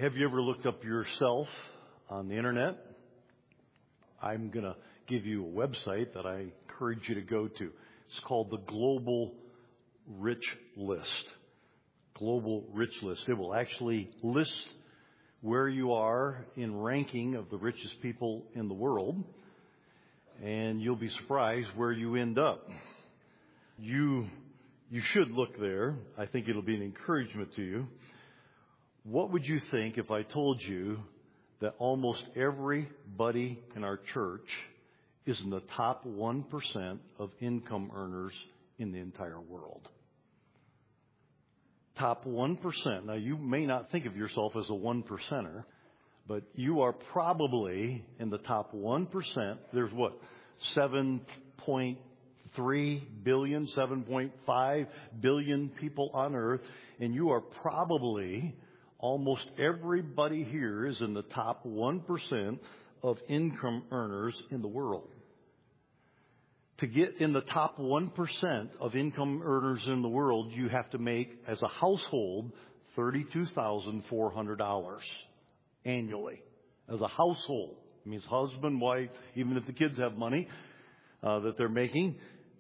Have you ever looked up yourself on the internet? I'm going to give you a website that I encourage you to go to. It's called the Global Rich List. Global Rich List. It will actually list where you are in ranking of the richest people in the world, and you'll be surprised where you end up. You should look there. I think it'll be an encouragement to you. What would you think if I told you that almost everybody in our church is in the top 1% of income earners in the entire world? Top 1%. Now, you may not think of yourself as a 1%er, but you are probably in the top 1%. There's what? 7.3 billion, 7.5 billion people on earth, and you are probably, almost everybody here is in the top 1% of income earners in the world. To get in the top 1% of income earners in the world, you have to make, as a household, $32,400 annually. As a household. It means husband, wife, even if the kids have money that they're making.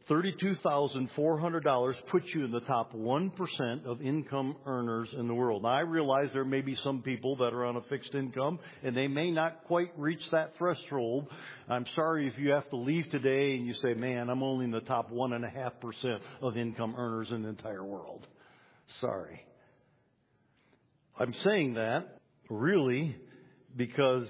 $32,400 puts you in the top 1% of income earners in the world. Now, I realize there may be some people that are on a fixed income, and they may not quite reach that threshold. I'm sorry if you have to leave today and you say, man, I'm only in the top 1.5% of income earners in the entire world. Sorry. I'm saying that really because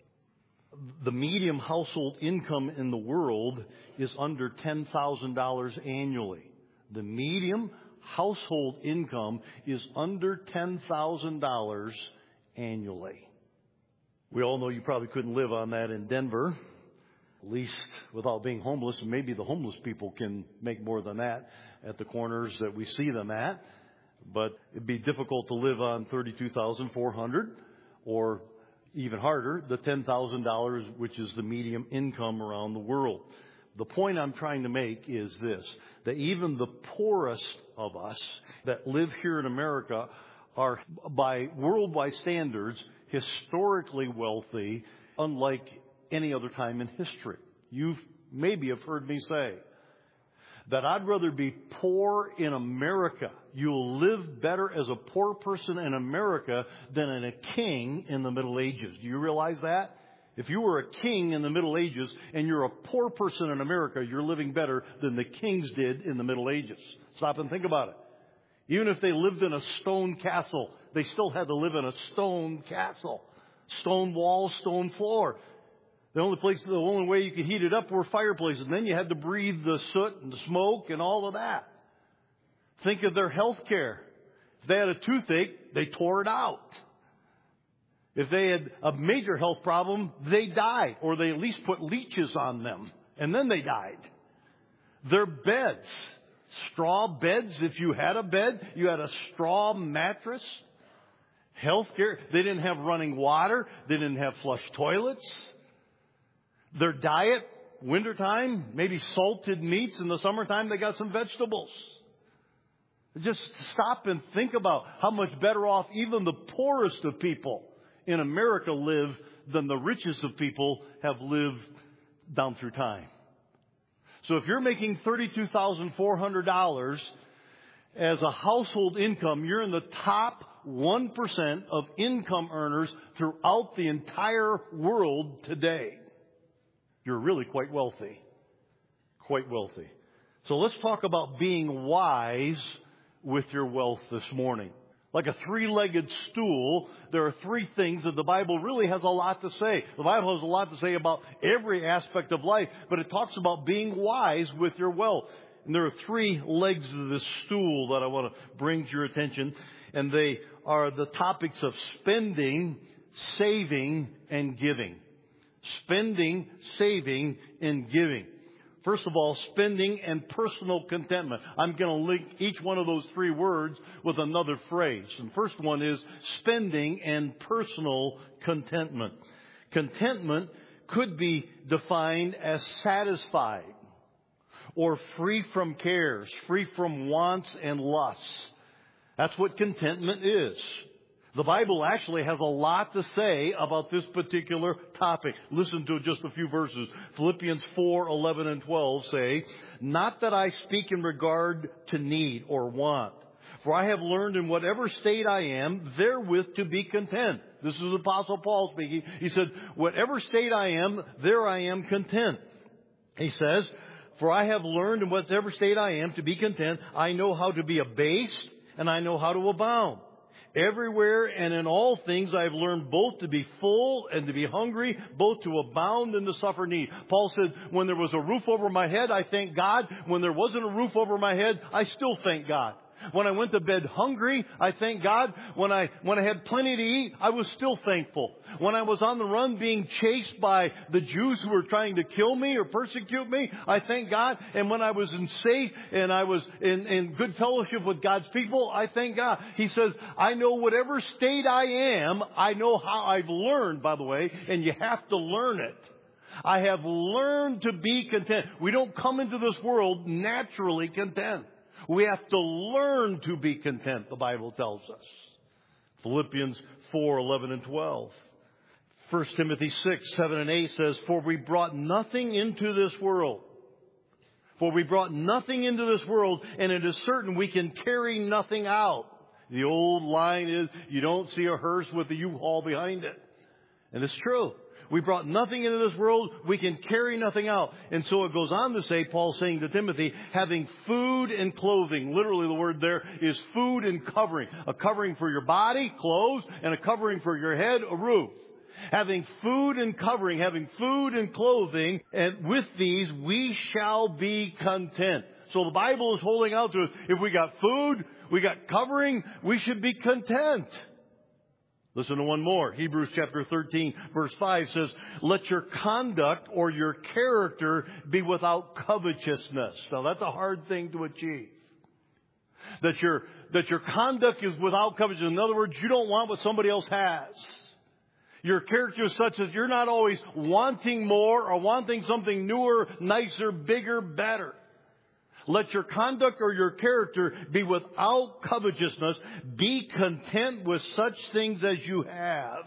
the median household income in the world is under $10,000 annually. The median household income is under $10,000 annually. We all know you probably couldn't live on that in Denver, at least without being homeless. And maybe the homeless people can make more than that at the corners that we see them at. But it'd be difficult to live on $32,400 or even harder, the $10,000, which is the median income around the world. The point I'm trying to make is this, that even the poorest of us that live here in America are, by worldwide standards, historically wealthy, unlike any other time in history. You maybe have heard me say that I'd rather be poor in America. You'll live better as a poor person in America than in a king in the Middle Ages. Do you realize that? If you were a king in the Middle Ages and you're a poor person in America, you're living better than the kings did in the Middle Ages. Stop and think about it. Even if they lived in a stone castle, they still had to live in a stone castle. Stone walls, stone floor. The only way you could heat it up were fireplaces. And then you had to breathe the soot and the smoke and all of that. Think of their health care. If they had a toothache, they tore it out. If they had a major health problem, they died. Or they at least put leeches on them. And then they died. Their beds. Straw beds. If you had a bed, you had a straw mattress. Health care. They didn't have running water. They didn't have flush toilets. Their diet, wintertime, maybe salted meats. In the summertime, they got some vegetables. Just stop and think about how much better off even the poorest of people in America live than the richest of people have lived down through time. So if you're making $32,400 as a household income, you're in the top 1% of income earners throughout the entire world today. You're really quite wealthy. Quite wealthy. So let's talk about being wise with your wealth this morning. Like a three-legged stool, there are three things that the Bible really has a lot to say. The Bible has a lot to say about every aspect of life, but it talks about being wise with your wealth. And there are three legs of this stool that I want to bring to your attention, and they are the topics of spending, saving, and giving. Spending, saving, and giving. First of all, spending and personal contentment. I'm going to link each one of those three words with another phrase. And the first one is spending and personal contentment. Contentment could be defined as satisfied or free from cares, free from wants and lusts. That's what contentment is. The Bible actually has a lot to say about this particular topic. Listen to just a few verses. Philippians 4:11 and 12 say, "Not that I speak in regard to need or want, for I have learned in whatever state I am, therewith to be content." This is Apostle Paul speaking. He said, "Whatever state I am, there I am content." He says, "For I have learned in whatever state I am to be content. I know how to be abased, and I know how to abound. Everywhere and in all things I have learned both to be full and to be hungry, both to abound and to suffer need." Paul said, when there was a roof over my head, I thank God. When there wasn't a roof over my head, I still thank God. When I went to bed hungry, I thank God. When I had plenty to eat, I was still thankful. When I was on the run being chased by the Jews who were trying to kill me or persecute me, I thank God. And when I was in safe and I was in good fellowship with God's people, I thank God. He says, I know whatever state I am, I know how I've learned, by the way, and you have to learn it. I have learned to be content. We don't come into this world naturally content. We have to learn to be content, the Bible tells us. Philippians 4:11 and 12. 1 Timothy 6:7 and 8 says, "For we brought nothing into this world. For we brought nothing into this world, and it is certain we can carry nothing out." The old line is, you don't see a hearse with a U-Haul behind it. And it's true. We brought nothing into this world. We can carry nothing out. And so it goes on to say, Paul saying to Timothy, having food and clothing. Literally the word there is food and covering. A covering for your body, clothes, and a covering for your head, a roof. Having food and covering, having food and clothing, and with these we shall be content. So the Bible is holding out to us. If we got food, we got covering, we should be content. Listen to one more. Hebrews chapter 13, verse 5 says, "Let your conduct or your character be without covetousness." Now that's a hard thing to achieve. That your conduct is without covetousness. In other words, you don't want what somebody else has. Your character is such that you're not always wanting more or wanting something newer, nicer, bigger, better. Let your conduct or your character be without covetousness. Be content with such things as you have.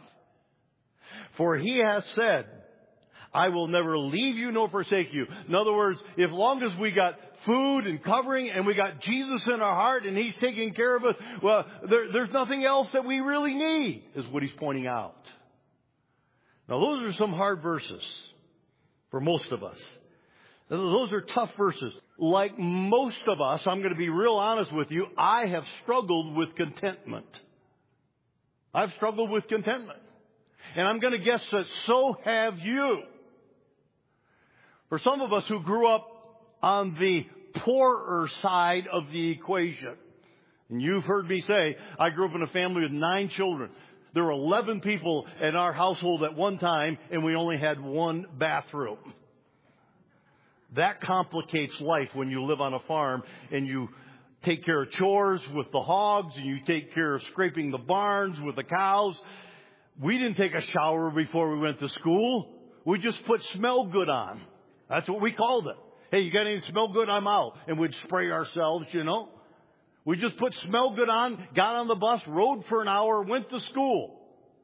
For he has said, "I will never leave you nor forsake you." In other words, as long as we got food and covering and we got Jesus in our heart and he's taking care of us, well, there's nothing else that we really need, is what he's pointing out. Now, those are some hard verses for most of us. Those are tough verses. Like most of us, I'm going to be real honest with you, I have struggled with contentment. I've struggled with contentment. And I'm going to guess that so have you. For some of us who grew up on the poorer side of the equation, and you've heard me say, I grew up in a family with 9 children. There were 11 people in our household at one time, and we only had one bathroom. That complicates life when you live on a farm and you take care of chores with the hogs and you take care of scraping the barns with the cows. We didn't take a shower before we went to school. We just put smell good on. That's what we called it. Hey, you got any smell good? I'm out. And we'd spray ourselves, you know. We just put smell good on, got on the bus, rode for an hour, went to school.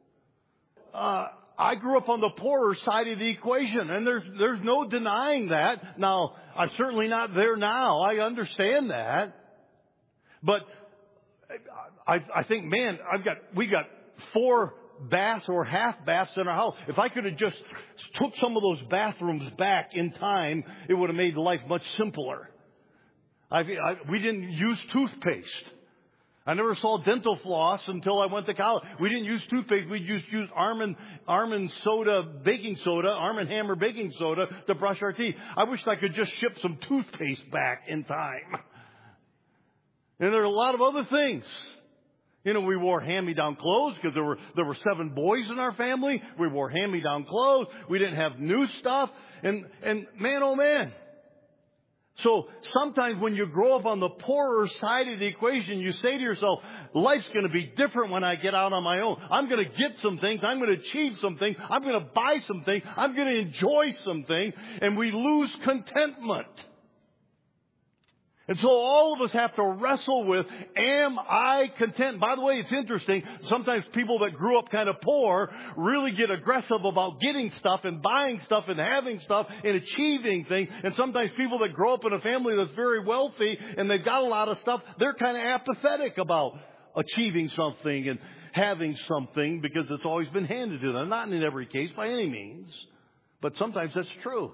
I grew up on the poorer side of the equation, and there's no denying that. Now, I'm certainly not there now. I understand that. But I think, man, we got 4 baths or half baths in our house. If I could have just took some of those bathrooms back in time, it would have made life much simpler. We didn't use toothpaste. I never saw dental floss until I went to college. We didn't use toothpaste. We used Arm and Soda baking soda, Arm & Hammer baking soda to brush our teeth. I wish I could just ship some toothpaste back in time. And there are a lot of other things. You know, we wore hand-me-down clothes because there were 7 boys in our family. We wore hand-me-down clothes. We didn't have new stuff. And man, oh man. So sometimes when you grow up on the poorer side of the equation, you say to yourself, life's going to be different when I get out on my own. I'm going to get some things. I'm going to achieve some things. I'm going to buy some things. I'm going to enjoy some things. And we lose contentment. And so all of us have to wrestle with, am I content? By the way, it's interesting. Sometimes people that grew up kind of poor really get aggressive about getting stuff and buying stuff and having stuff and achieving things. And sometimes people that grow up in a family that's very wealthy and they've got a lot of stuff, they're kind of apathetic about achieving something and having something because it's always been handed to them. Not in every case by any means, but sometimes that's true.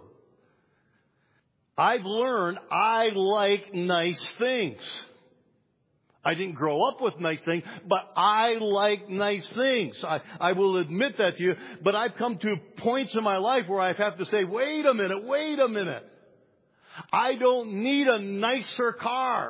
I've learned I like nice things. I didn't grow up with nice things, but I like nice things. I will admit that to you, but I've come to points in my life where I have to say, wait a minute. I don't need a nicer car.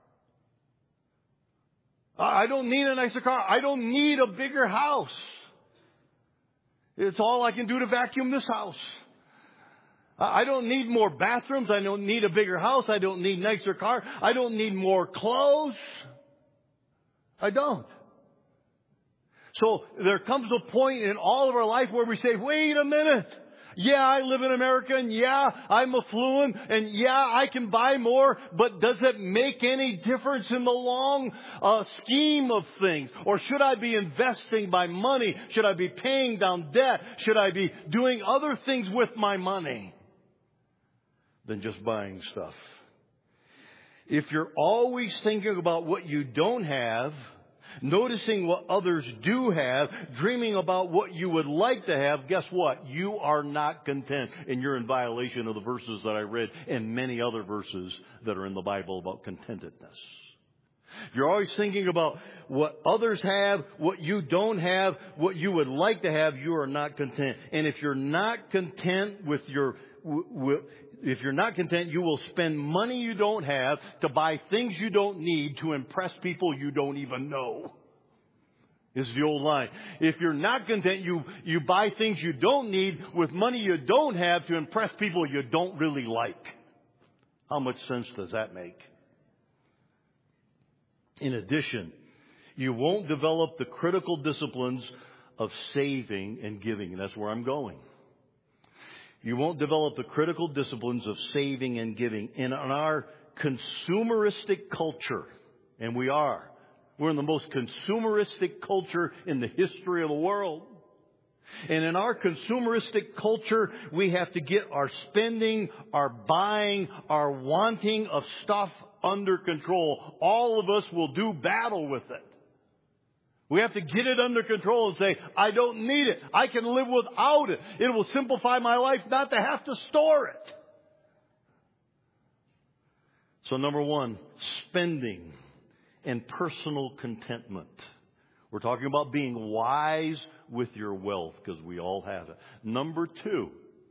I don't need a nicer car. I don't need a bigger house. It's all I can do to vacuum this house. I don't need more bathrooms. I don't need a bigger house. I don't need nicer car. I don't need more clothes. I don't. So there comes a point in all of our life where we say, wait a minute. Yeah, I live in America, and yeah, I'm affluent, and yeah, I can buy more, but does it make any difference in the long scheme of things? Or should I be investing my money? Should I be paying down debt? Should I be doing other things with my money than just buying stuff? If you're always thinking about what you don't have, noticing what others do have, dreaming about what you would like to have, guess what? You are not content, and you're in violation of the verses that I read and many other verses that are in the Bible about contentedness. You're always thinking about what others have, what you don't have, what you would like to have, you are not content. And if you're not content with if you're not content, you will spend money you don't have to buy things you don't need to impress people you don't even know. Is the old line. If you're not content, you buy things you don't need with money you don't have to impress people you don't really like. How much sense does that make? In addition, you won't develop the critical disciplines of saving and giving. And that's where I'm going. You won't develop the critical disciplines of saving and giving. And in our consumeristic culture, and we're in the most consumeristic culture in the history of the world. And in our consumeristic culture, we have to get our spending, our buying, our wanting of stuff under control. All of us will do battle with it. We have to get it under control and say, I don't need it. I can live without it. It will simplify my life not to have to store it. So number one, spending and personal contentment. We're talking about being wise with your wealth because we all have it. Number two,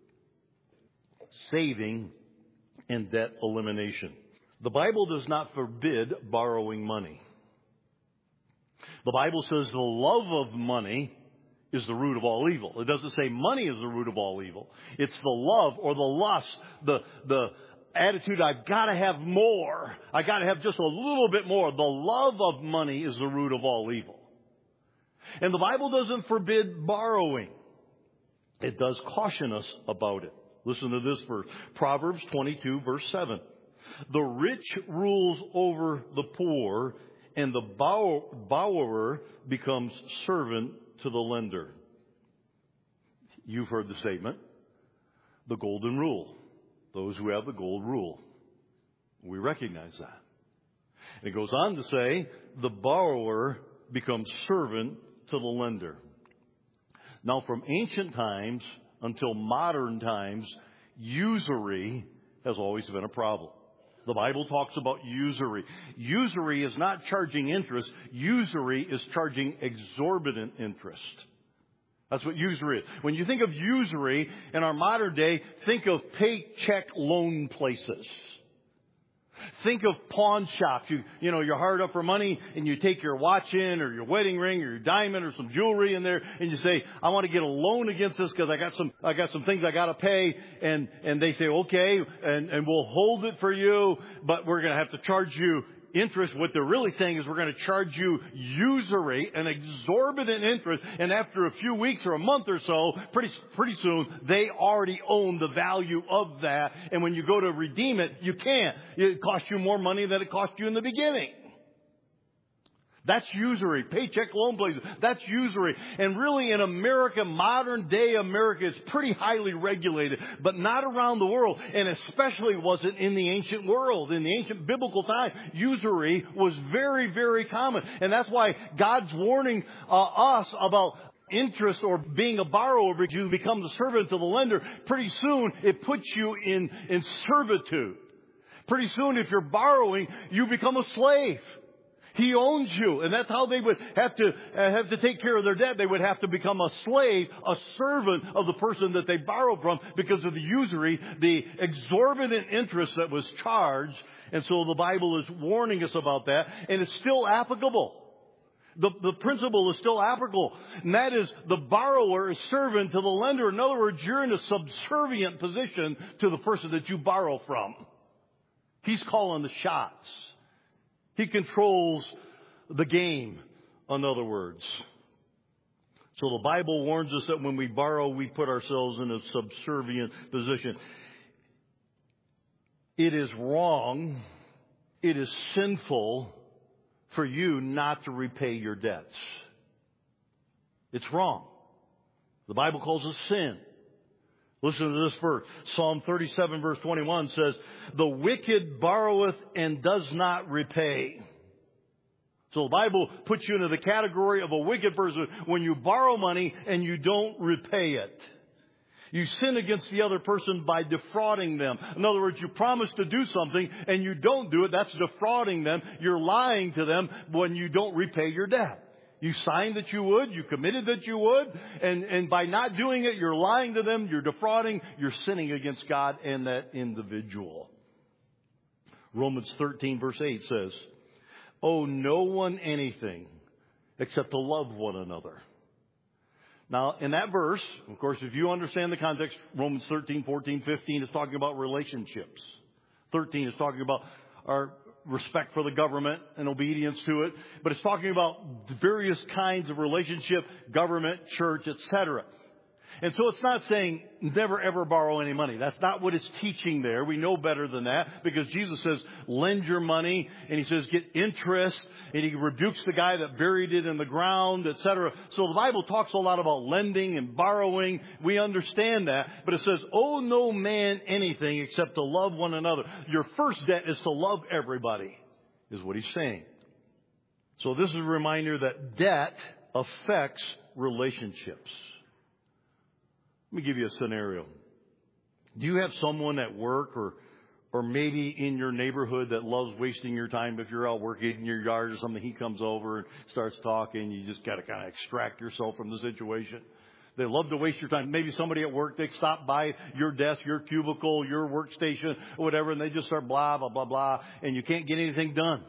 saving and debt elimination. The Bible does not forbid borrowing money. The Bible says the love of money is the root of all evil. It doesn't say money is the root of all evil. It's the love or the lust, the attitude, I've got to have more. I got to have just a little bit more. The love of money is the root of all evil. And the Bible doesn't forbid borrowing. It does caution us about it. Listen to this verse. Proverbs 22, verse 7. The rich rules over the poor, and the borrower becomes servant to the lender. You've heard the statement, the golden rule. Those who have the gold rule. We recognize that. And it goes on to say, the borrower becomes servant to the lender. Now, from ancient times until modern times, usury has always been a problem. The Bible talks about usury. Usury is not charging interest. Usury is charging exorbitant interest. That's what usury is. When you think of usury in our modern day, think of paycheck loan places. Think of pawn shops. You're hard up for money and you take your watch in or your wedding ring or your diamond or some jewelry in there and you say, I want to get a loan against this because I got some things I got to pay. And they say, okay, and we'll hold it for you, but we're going to have to charge you interest, what they're really saying is we're going to charge you usury, an exorbitant interest, and after a few weeks or a month or so, pretty soon, they already own the value of that. And when you go to redeem it, you can't. It costs you more money than it cost you in the beginning. That's usury. Paycheck loan places. That's usury. And really in America, modern day America, it's pretty highly regulated, but not around the world. And especially wasn't in the ancient world. In the ancient biblical time, usury was very, very common. And that's why God's warning us about interest or being a borrower, because you become the servant of the lender. Pretty soon it puts you in servitude. Pretty soon if you're borrowing, you become a slave. He owns you, and that's how they would have to take care of their debt. They would have to become a slave, a servant of the person that they borrowed from because of the usury, the exorbitant interest that was charged. And so the Bible is warning us about that, and it's still applicable. The principle is still applicable, and that is the borrower is servant to the lender. In other words, you're in a subservient position to the person that you borrow from. He's calling the shots. He controls the game, in other words. So the Bible warns us that when we borrow, we put ourselves in a subservient position. It is wrong, it is sinful for you not to repay your debts. It's wrong. The Bible calls it sin. Listen to this verse. Psalm 37 verse 21 says, "The wicked borroweth and does not repay." So the Bible puts you into the category of a wicked person when you borrow money and you don't repay it. You sin against the other person by defrauding them. In other words, you promise to do something and you don't do it. That's defrauding them. You're lying to them when you don't repay your debt. You signed that you would. You committed that you would. And by not doing it, you're lying to them. You're defrauding. You're sinning against God and that individual. Romans 13 verse 8 says, "Owe no one anything except to love one another." Now, in that verse, of course, if you understand the context, Romans 13, 14, 15 is talking about relationships. 13 is talking about our respect for the government and obedience to it. But it's talking about various kinds of relationship, government, church, etc. And so it's not saying never ever borrow any money. That's not what it's teaching there. We know better than that because Jesus says lend your money, and he says get interest, and he rebukes the guy that buried it in the ground, etc. So the Bible talks a lot about lending and borrowing. We understand that, but it says owe no man anything except to love one another. Your first debt is to love everybody, is what he's saying. So this is a reminder that debt affects relationships. Let me give you a scenario. Do you have someone at work or maybe in your neighborhood that loves wasting your time? If you're out working in your yard or something, he comes over and starts talking. You just got to kind of extract yourself from the situation. They love to waste your time. Maybe somebody at work, they stop by your desk, your cubicle, your workstation, or whatever, and they just start blah, blah, blah, blah, and you can't get anything done.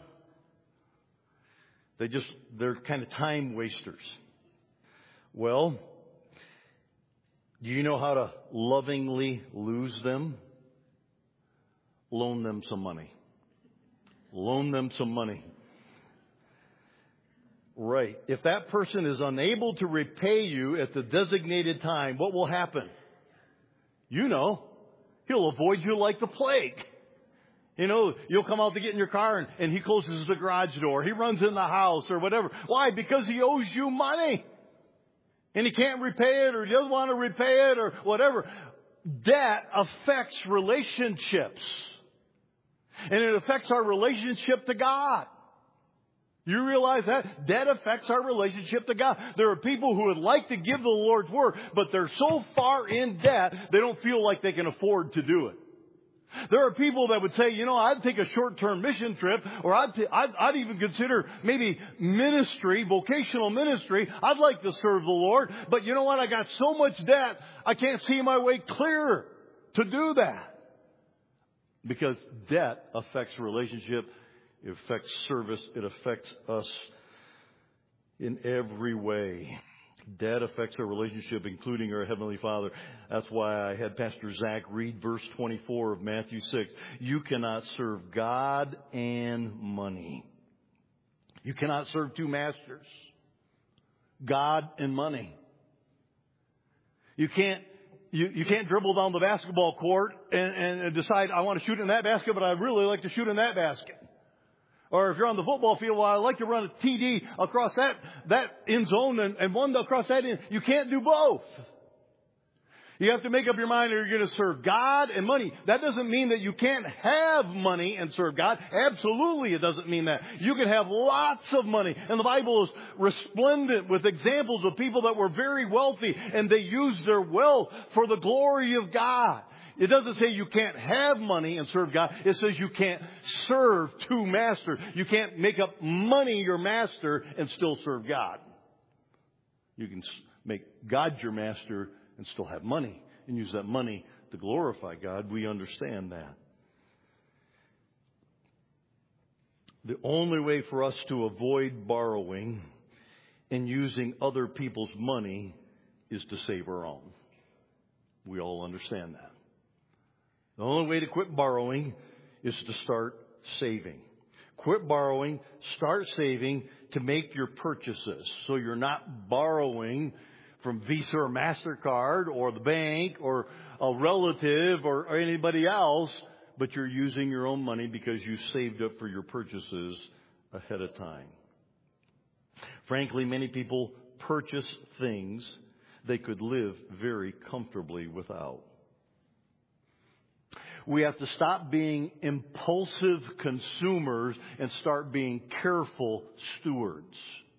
They're kind of time wasters. Well, do you know how to lovingly lose them? Loan them some money. Loan them some money. Right. If that person is unable to repay you at the designated time, what will happen? You know, he'll avoid you like the plague. You know, you'll come out to get in your car and he closes the garage door. He runs in the house or whatever. Why? Because he owes you money. And he can't repay it or he doesn't want to repay it or whatever. Debt affects relationships. And it affects our relationship to God. You realize that? Debt affects our relationship to God. There are people who would like to give the Lord's work, but they're so far in debt, they don't feel like they can afford to do it. There are people that would say, you know, I'd take a short-term mission trip, or I'd even consider maybe ministry, vocational ministry. I'd like to serve the Lord, but you know what? I got so much debt, I can't see my way clear to do that. Because debt affects relationship, it affects service, it affects us in every way. Debt affects our relationship, including our Heavenly Father. That's why I had Pastor Zach read verse 24 of Matthew 6. You cannot serve God and money. You cannot serve two masters. God and money. You can't dribble down the basketball court and decide, I want to shoot in that basket, but I really like to shoot in that basket. Or if you're on the football field, well, I like to run a TD across that end zone and one across that end. You can't do both. You have to make up your mind that you're going to serve God and money. That doesn't mean that you can't have money and serve God. Absolutely, it doesn't mean that. You can have lots of money. And the Bible is resplendent with examples of people that were very wealthy and they used their wealth for the glory of God. It doesn't say you can't have money and serve God. It says you can't serve two masters. You can't make up money your master and still serve God. You can make God your master and still have money and use that money to glorify God. We understand that. The only way for us to avoid borrowing and using other people's money is to save our own. We all understand that. The only way to quit borrowing is to start saving. Quit borrowing, start saving to make your purchases. So you're not borrowing from Visa or MasterCard or the bank or a relative or anybody else, but you're using your own money because you saved up for your purchases ahead of time. Frankly, many people purchase things they could live very comfortably without. We have to stop being impulsive consumers and start being careful stewards.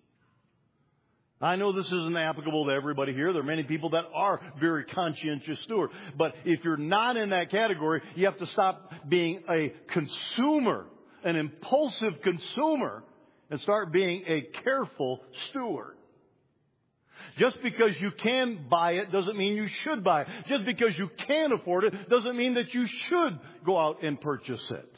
I know this isn't applicable to everybody here. There are many people that are very conscientious stewards. But if you're not in that category, you have to stop being a consumer, an impulsive consumer, and start being a careful steward. Just because you can buy it doesn't mean you should buy it. Just because you can afford it doesn't mean that you should go out and purchase it.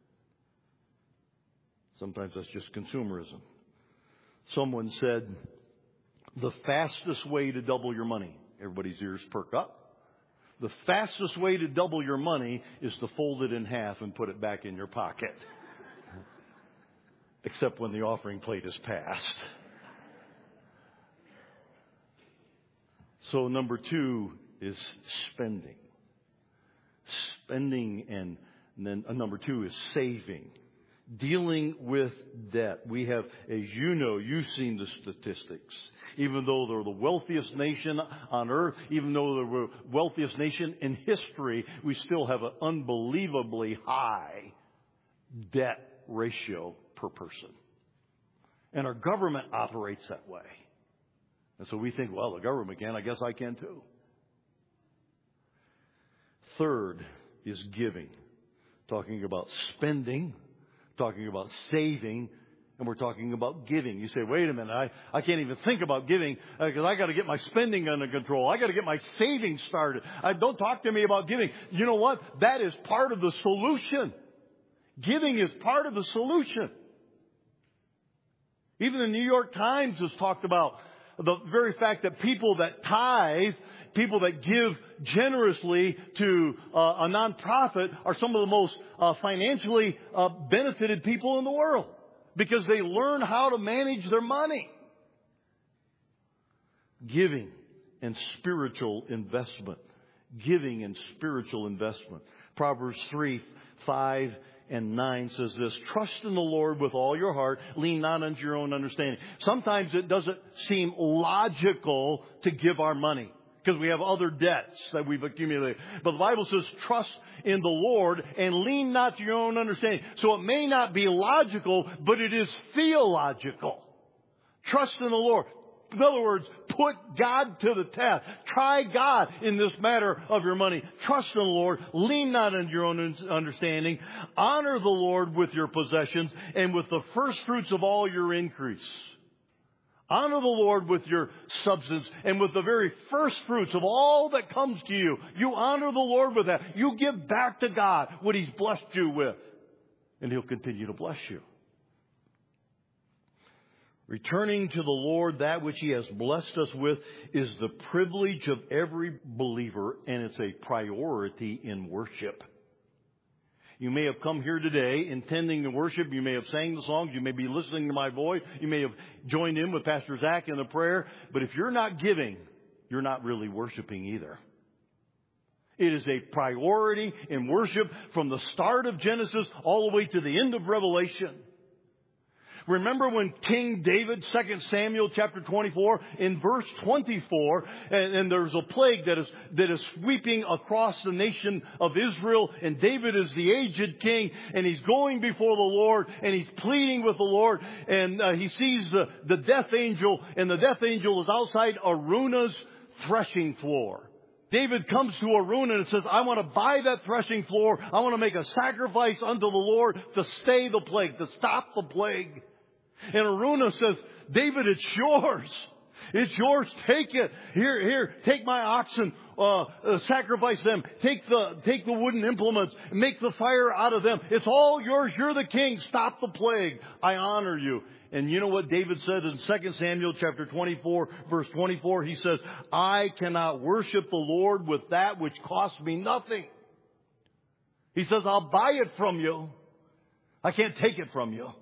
Sometimes that's just consumerism. Someone said, the fastest way to double your money, everybody's ears perk up. The fastest way to double your money is to fold it in half and put it back in your pocket. Except when the offering plate is passed. So number 2 is spending. Spending, and then number 2 is saving. Dealing with debt. We have, as you know, you've seen the statistics. Even though they're the wealthiest nation on earth, even though they're the wealthiest nation in history, we still have an unbelievably high debt ratio per person. And our government operates that way. And so we think, well, the government can, I guess I can too. Third is giving. Talking about spending, talking about saving, and we're talking about giving. You say, wait a minute, I can't even think about giving because I got to get my spending under control. I got to get my savings started. Don't talk to me about giving. You know what? That is part of the solution. Giving is part of the solution. Even the New York Times has talked about the very fact that people that tithe, people that give generously to a nonprofit are some of the most financially benefited people in the world because they learn how to manage their money. Giving and spiritual investment. Giving and spiritual investment. Proverbs 3:5 and 9 says this, trust in the Lord with all your heart, lean not unto your own understanding. Sometimes it doesn't seem logical to give our money because we have other debts that we've accumulated. But the Bible says trust in the Lord and lean not to your own understanding. So it may not be logical, but it is theological. Trust in the Lord. In other words, put God to the test. Try God in this matter of your money. Trust in the Lord. Lean not on your own understanding. Honor the Lord with your possessions and with the first fruits of all your increase. Honor the Lord with your substance and with the very first fruits of all that comes to you. You honor the Lord with that. You give back to God what He's blessed you with. And He'll continue to bless you. Returning to the Lord that which He has blessed us with is the privilege of every believer, and it's a priority in worship. You may have come here today intending to worship. You may have sang the songs. You may be listening to my voice. You may have joined in with Pastor Zach in the prayer. But if you're not giving, you're not really worshiping either. It is a priority in worship from the start of Genesis all the way to the end of Revelation. Remember when King David, 2 Samuel chapter 24, in verse 24, and there's a plague that is sweeping across the nation of Israel, and David is the aged king, and he's going before the Lord, and he's pleading with the Lord, and he sees the death angel, and the death angel is outside Araunah's threshing floor. David comes to Araunah and says, I want to buy that threshing floor. I want to make a sacrifice unto the Lord to stay the plague, to stop the plague. And Araunah says, David, it's yours. It's yours. Take it. Here, take my oxen, sacrifice them. Take the wooden implements, make the fire out of them. It's all yours. You're the king. Stop the plague. I honor you. And you know what David said in 2 Samuel chapter 24, verse 24? He says, I cannot worship the Lord with that which costs me nothing. He says, I'll buy it from you. I can't take it from you.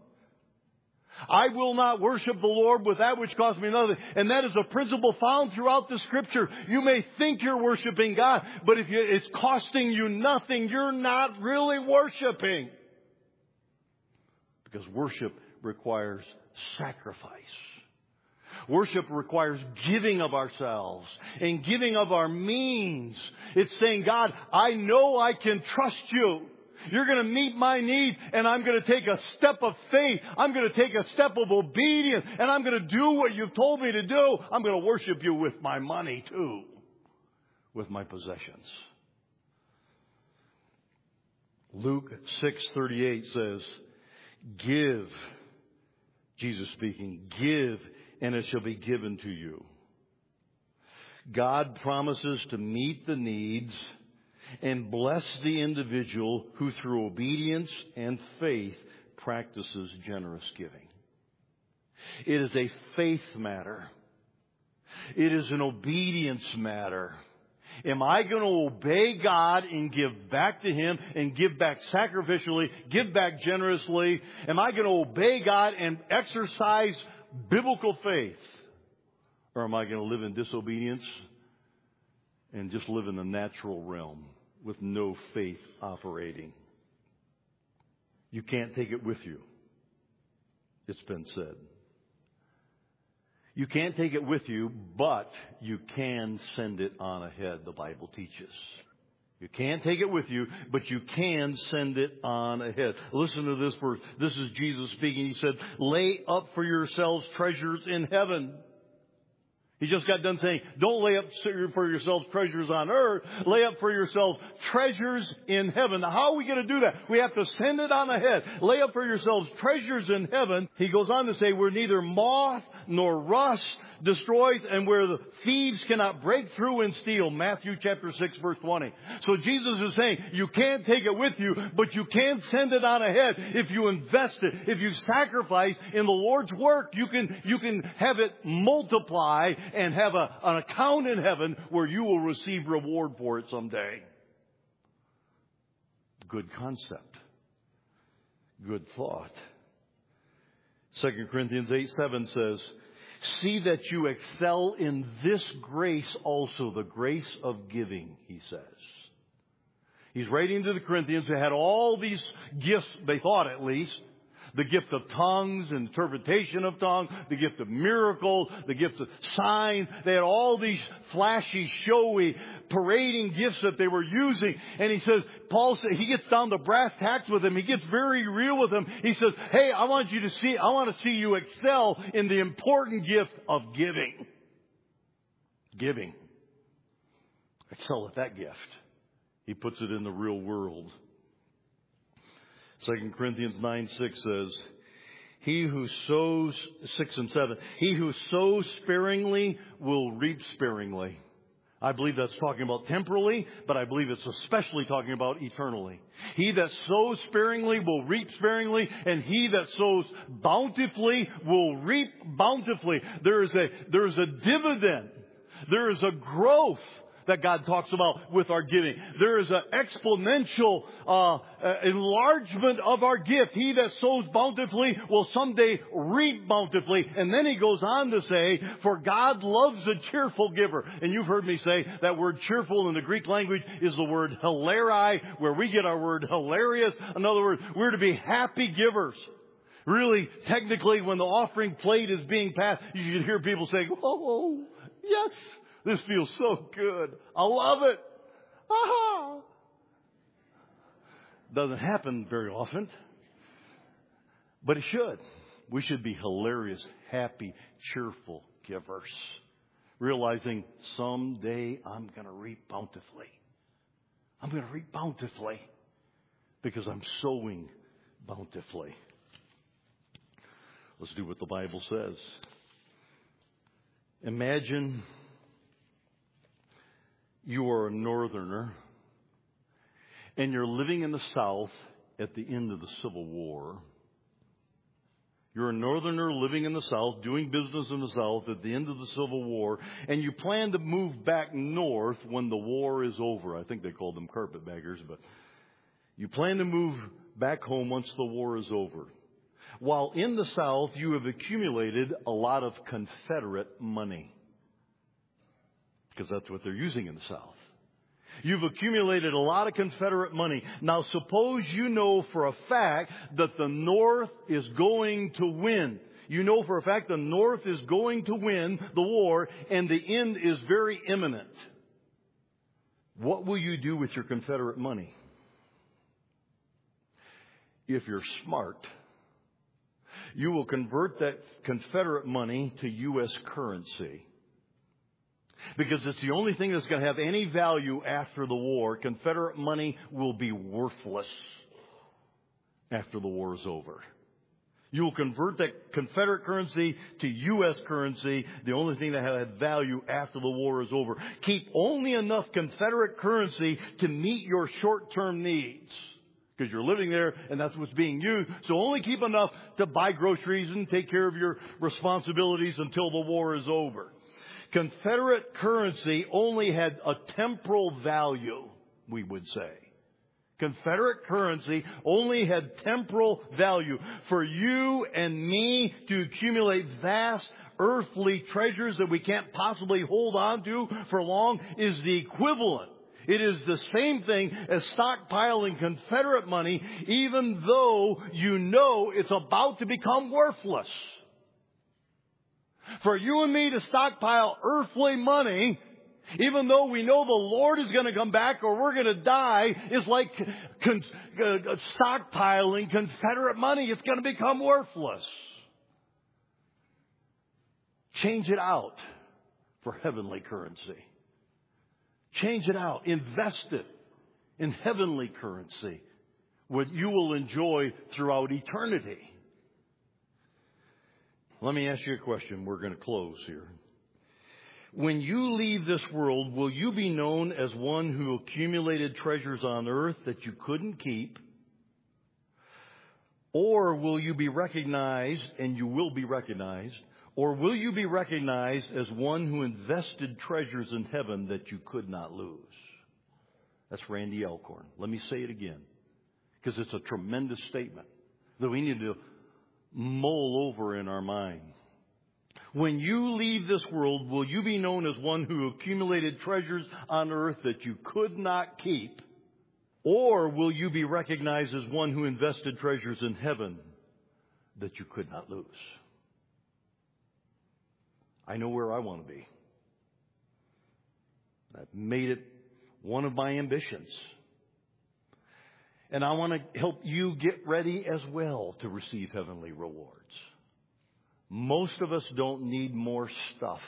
I will not worship the Lord with that which costs me nothing. And that is a principle found throughout the Scripture. You may think you're worshiping God, but if it's costing you nothing, you're not really worshiping. Because worship requires sacrifice. Worship requires giving of ourselves and giving of our means. It's saying, God, I know I can trust you. You're going to meet my need, and I'm going to take a step of faith. I'm going to take a step of obedience, and I'm going to do what you've told me to do. I'm going to worship you with my money, too, with my possessions. Luke 6:38 says, give, Jesus speaking, give, and it shall be given to you. God promises to meet the needs and bless the individual who through obedience and faith practices generous giving. It is a faith matter. It is an obedience matter. Am I going to obey God and give back to Him and give back sacrificially, give back generously? Am I going to obey God and exercise biblical faith? Or am I going to live in disobedience and just live in the natural realm with no faith operating? You can't take it with you. It's been said. You can't take it with you, but you can send it on ahead, the Bible teaches. You can't take it with you, but you can send it on ahead. Listen to this verse. This is Jesus speaking. He said, lay up for yourselves treasures in heaven. He just got done saying, don't lay up for yourselves treasures on earth. Lay up for yourselves treasures in heaven. Now, how are we going to do that? We have to send it on ahead. Lay up for yourselves treasures in heaven. He goes on to say, where neither moth nor rust destroys and where the thieves cannot break through and steal. Matthew chapter 6, verse 20. So Jesus is saying, you can't take it with you, but you can send it on ahead. If you invest it, if you sacrifice in the Lord's work, you can have it multiply and have an account in heaven where you will receive reward for it someday. Good concept. Good thought. 2 Corinthians 8:7 says, see that you excel in this grace also, the grace of giving, he says. He's writing to the Corinthians who had all these gifts, they thought at least. The gift of tongues, interpretation of tongues, the gift of miracles, the gift of signs. They had all these flashy, showy, parading gifts that they were using. And he says, Paul says, he gets down to brass tacks with them. He gets very real with them. He says, hey, I want to see you excel in the important gift of giving. Giving. Excel at that gift. He puts it in the real world. 2 Corinthians 9:6 says, he who sows, 6 and 7, he who sows sparingly will reap sparingly. I believe that's talking about temporally, but I believe it's especially talking about eternally. He that sows sparingly will reap sparingly, and he that sows bountifully will reap bountifully. There is a dividend. There is a growth that God talks about with our giving. There is an exponential enlargement of our gift. He that sows bountifully will someday reap bountifully. And then he goes on to say, for God loves a cheerful giver. And you've heard me say that word cheerful in the Greek language is the word hilarai, where we get our word hilarious. In other words, we're to be happy givers. Really, technically, when the offering plate is being passed, you can hear people saying, oh, yes. This feels so good. I love it. Aha! Doesn't happen very often. But it should. We should be hilarious, happy, cheerful givers. Realizing someday I'm going to reap bountifully. I'm going to reap bountifully because I'm sowing bountifully. Let's do what the Bible says. Imagine you are a northerner, and you're living in the South at the end of the Civil War. You're a northerner living in the South, doing business in the South at the end of the Civil War, and you plan to move back north when the war is over. I think they called them carpetbaggers, but you plan to move back home once the war is over. While in the South, you have accumulated a lot of Confederate money. Because that's what they're using in the South. You've accumulated a lot of Confederate money. Now, suppose you know for a fact that the North is going to win. You know for a fact the North is going to win the war, and the end is very imminent. What will you do with your Confederate money? If you're smart, you will convert that Confederate money to U.S. currency. Because it's the only thing that's going to have any value after the war. Confederate money will be worthless after the war is over. You will convert that Confederate currency to U.S. currency, the only thing that has value after the war is over. Keep only enough Confederate currency to meet your short-term needs. Because you're living there and that's what's being used. So only keep enough to buy groceries and take care of your responsibilities until the war is over. Confederate currency only had a temporal value, we would say. Confederate currency only had temporal value. For you and me to accumulate vast earthly treasures that we can't possibly hold on to for long is the equivalent. It is the same thing as stockpiling Confederate money, even though you know it's about to become worthless. For you and me to stockpile earthly money, even though we know the Lord is going to come back or we're going to die, is like stockpiling Confederate money. It's going to become worthless. Change it out for heavenly currency. Change it out. Invest it in heavenly currency, what you will enjoy throughout eternity. Let me ask you a question. We're going to close here. When you leave this world, will you be known as one who accumulated treasures on earth that you couldn't keep? Or will you be recognized, and you will be recognized, or will you be recognized as one who invested treasures in heaven that you could not lose? That's Randy Alcorn. Let me say it again, because it's a tremendous statement that we need to mull over in our mind. When you leave this world, will you be known as one who accumulated treasures on earth that you could not keep? Or will you be recognized as one who invested treasures in heaven that you could not lose? I know where I want to be. I've made it one of my ambitions. And I want to help you get ready as well to receive heavenly rewards. Most of us don't need more stuff.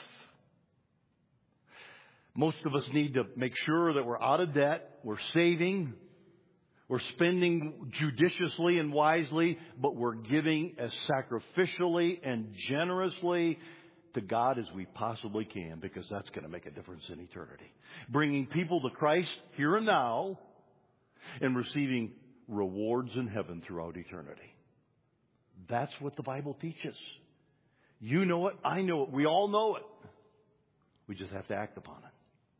Most of us need to make sure that we're out of debt, we're saving, we're spending judiciously and wisely, but we're giving as sacrificially and generously to God as we possibly can, because that's going to make a difference in eternity. Bringing people to Christ here and now and receiving rewards in heaven throughout eternity. That's what the Bible teaches. You know it. I know it. We all know it. We just have to act upon it.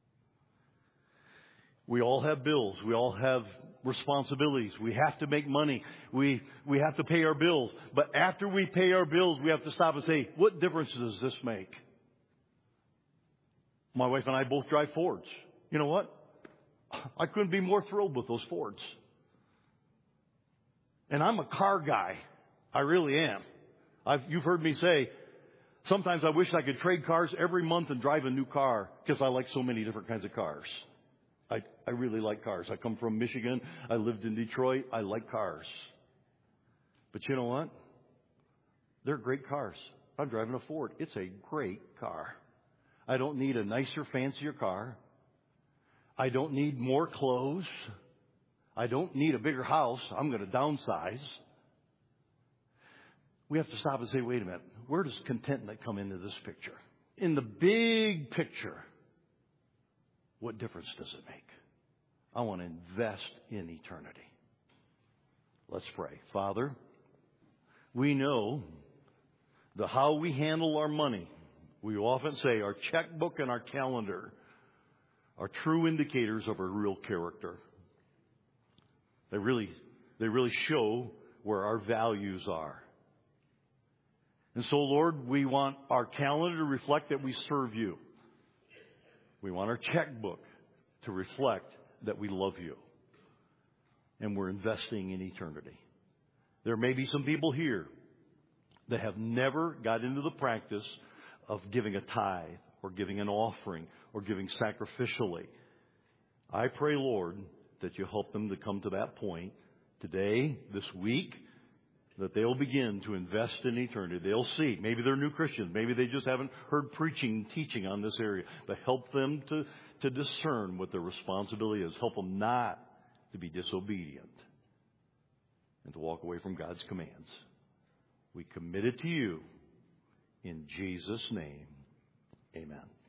We all have bills. We all have responsibilities. We have to make money. We have to pay our bills. But after we pay our bills, we have to stop and say, what difference does this make? My wife and I both drive Fords. You know what? I couldn't be more thrilled with those Fords. And I'm a car guy. I really am. You've heard me say, sometimes I wish I could trade cars every month and drive a new car, because I like so many different kinds of cars. I really like cars. I come from Michigan. I lived in Detroit. I like cars. But you know what? They're great cars. I'm driving a Ford. It's a great car. I don't need a nicer, fancier car. I don't need more clothes. I don't need a bigger house. I'm going to downsize. We have to stop and say, wait a minute. Where does contentment come into this picture? In the big picture, what difference does it make? I want to invest in eternity. Let's pray. Father, we know how we handle our money. We often say our checkbook and our calendar are true indicators of our real character. They really show where our values are. And so, Lord, we want our calendar to reflect that we serve you. We want our checkbook to reflect that we love you. And we're investing in eternity. There may be some people here that have never got into the practice of giving a tithe or giving an offering or giving sacrificially. I pray, Lord, that you help them to come to that point today, this week, that they'll begin to invest in eternity. They'll see. Maybe they're new Christians. Maybe they just haven't heard teaching on this area. But help them to discern what their responsibility is. Help them not to be disobedient and to walk away from God's commands. We commit it to you in Jesus' name. Amen.